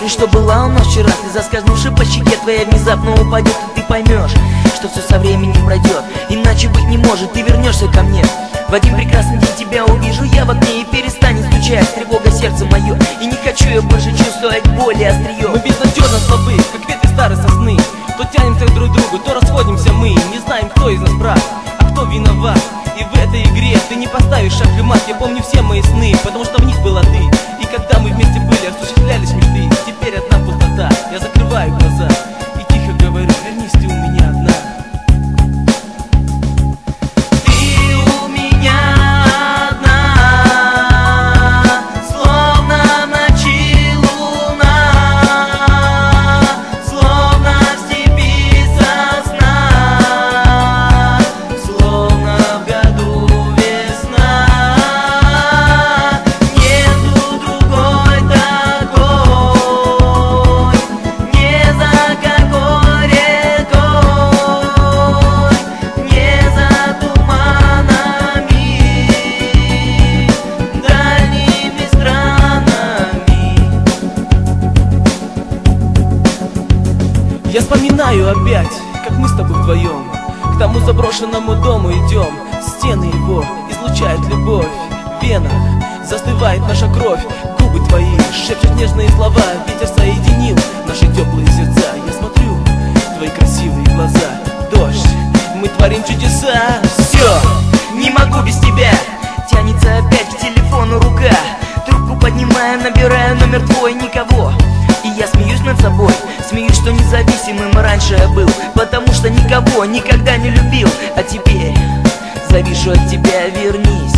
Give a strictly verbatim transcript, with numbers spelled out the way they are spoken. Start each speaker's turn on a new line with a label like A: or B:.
A: говоришь, что была у нас вчера. Слеза, скользнувши по щеке твоя, внезапно упадет, и ты поймешь, что все со временем пройдет. Иначе быть не может, ты вернешься ко мне. В один прекрасный день тебя увижу я в окне, и перестанет стучать тревога сердце мое. И не хочу я больше чувствовать боль и острие.
B: Мы безнадежно слабы, как ветви старой сосны. То тянемся друг к другу, то расходимся мы. Не знаем, кто из нас прав, а кто виноват. И в этой игре ты не поставишь шаг и мат. Я помню все мои сны, потому что в них была ты. И когда мы вместе были, осуществлялись мечты. Теперь одна пустота, я закрываю глаза и тихо говорю: вернись, ты у меня одна. Я вспоминаю опять, как мы с тобой вдвоем к тому заброшенному дому идем. Стены его излучают любовь, в венах застывает наша кровь. Губы твои шепчут нежные слова, ветер соединил наши теплые сердца. Я смотрю в твои красивые глаза, дождь, мы творим чудеса.
A: Все, не могу без тебя. Тянется опять к телефону рука. Трубку поднимаю, набираю номер твой, никого. И я смеюсь над собой, смеюсь, что независимым раньше я был, потому что никого никогда не любил. А теперь завишу от тебя, вернись.